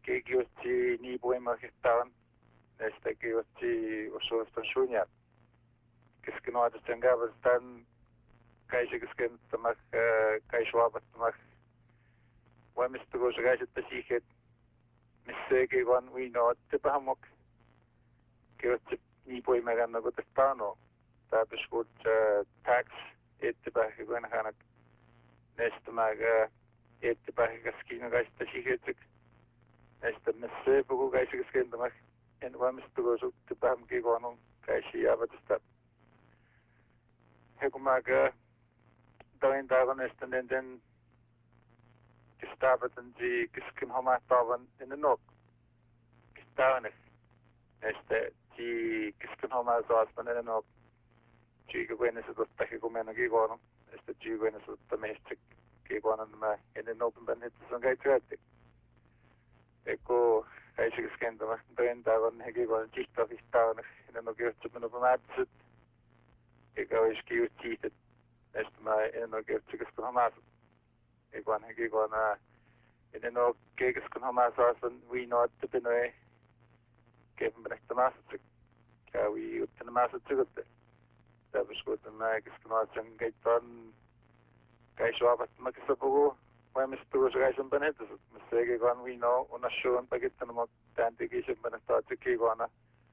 kiutti niin voimakkaan näistä kiutti osuustan suunnat. Kesken odotan käydään käisikesken tämä käisuavattomak. Voimistuko se käsittää siihen, missä kivan viinoitte pahamok. Kiutti niin voimakkaan kuin tästä on. Tämä peskuut tax eteenpäin kuin hänet näistä määrää eteenpäin käskin käsittää siihen. Näistä missä puhuu käisikesken tämä. En valmistuko suhteen pahamkin kun on käisiävätöstä. He kun määrää Dagen näistä den gestaven die geskim homatavan in den nok. Gestaven näistä die geskim homatavan in den nok. Jigewenes että hikumen gigono. Näistä jigewenes että meistä gigono mä in den open ben hit som gaitrati. Eko käisiskendama dagen he gigono jistavistavan in den nok jutsumen op maatsit. Eka olisi kiutit näistä mä en oikein tykkäskön hamasut. Eikon hekikon en ole keikeskön hamasasan viinoitte pinoi kevin näistä masut. Kävi juttena masut tykötte. Täppäs kuitenkin mä keskön ajan keittoon käisuavat mäkissä puhuu. Voimistuus käisen penetusut. Missä hekikon viino on assuun pakittana mutta tämän tekisen penettaa tykikona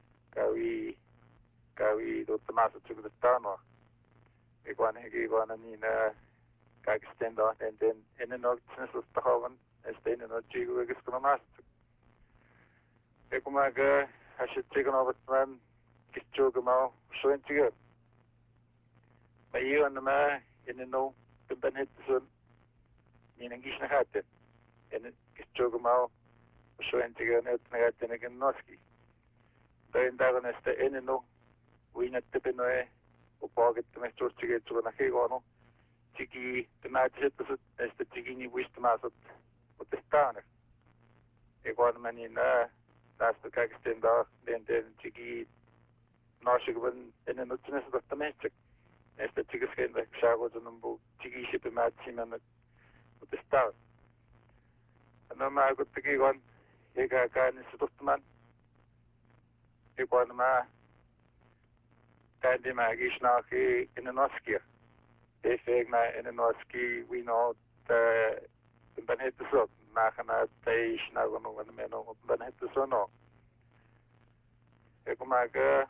kävi tuotta masut tykötte taanoa. Eikon hekikona niin kaikista ennen oltiin susta havan este ennen oltiin kuitenkin maasta. Eikon mä hasit teikon ovat mä kistuukemaa soin työ. Mä ion mä ennen on tämän hetkisun niin kisna haatte. Ennen kistuukemaa soin työ näyttänä haatte nekin noski. Toin tavan este ennen on viinatte pinoi upaakittamme suhtikin tuona hekikonu. Tiki tematiset näistä tikini viistämäiset mutta staaner. Eikon mä niin tästä kaikista den tiki naasikuvan ennen utsinessa totta metsä. Näistä tikisken vaikka saavutunut muu tiki sipimätsimen mutta staaner. No mä kuitenkin on eikä käynnissä tottaman. Eikon mä käyntimää kisnaakin ennen askia. Efegna en noski we know ben het so nachana teish na gono gono meno ben het so no e kuma ga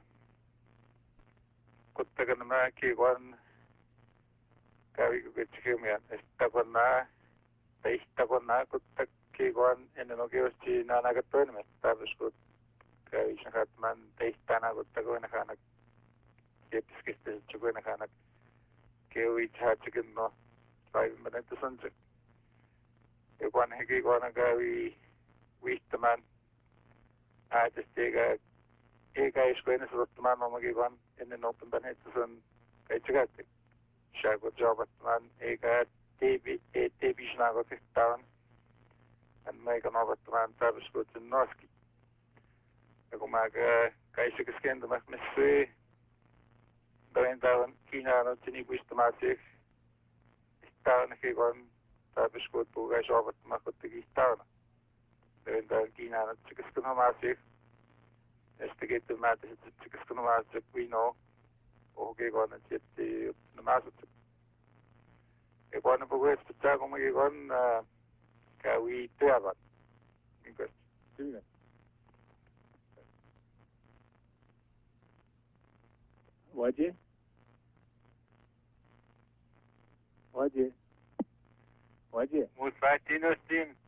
kutta gan ma ki gon kavi ko chikemian esta gonna teista gonna kutta ki gon en no ke osti na na gatto me tabus kavi shahat man teista na kutta gonna khana ke piskiste chugona khana Kewi chachikin no 5 minutes sunset. Eikon hekikona kävi viihtämään äätestiä eikä iskuinen suottamaan omakikon ennen open että sun käyttökäytti. Shako jobattamaan eikä TV snaako tehtävän. En meikon obattamaan tarvitskuutsen noski. Ja kun mä käisikö skentämässä messui Tointaan Kiinaan on niin puistamaasi taana hikon tarvitskuut puhukai soovattamaan kuitenkin taana. Tointaan Kiinaan on tsikaskan omaasi. Ja sitten kehittämätä sitten tsikaskan omaasi viinoa. Ohukikon on tietty juttu maasut. Ja kun on puhukai sitten kumminkin on kävi työvat. Niin Kyllä. Waje? Musta tinostin.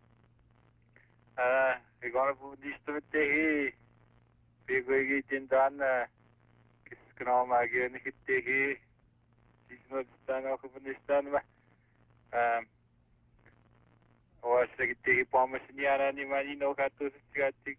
Eikon puhudistumittehi. Pikoikitin tänne. Kiskanaamäkin on hittehi. Sisnoistaan okupunistaan mä. Oassakin tehi pommasin jäädä niin mä niin okattuisit sikättik.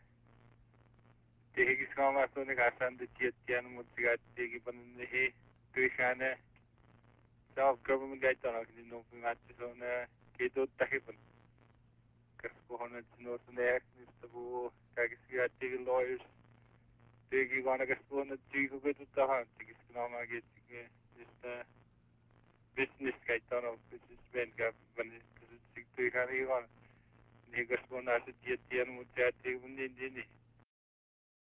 Tehi kiskanaamäkin on ikasaan tiettiään mut sikättikin panen nehi. Tyihänne. Self-government gaitana niin nopin matsi on kiitottahipan. Kaspuhonet sinuusun ehmistä puu kaikista active lawyers. Teki kana kaspuhonet tiiku kuituttahan tikiskin omakin että business gaitana business men government tyihänne ihan Egas bonasa dia mutiati undini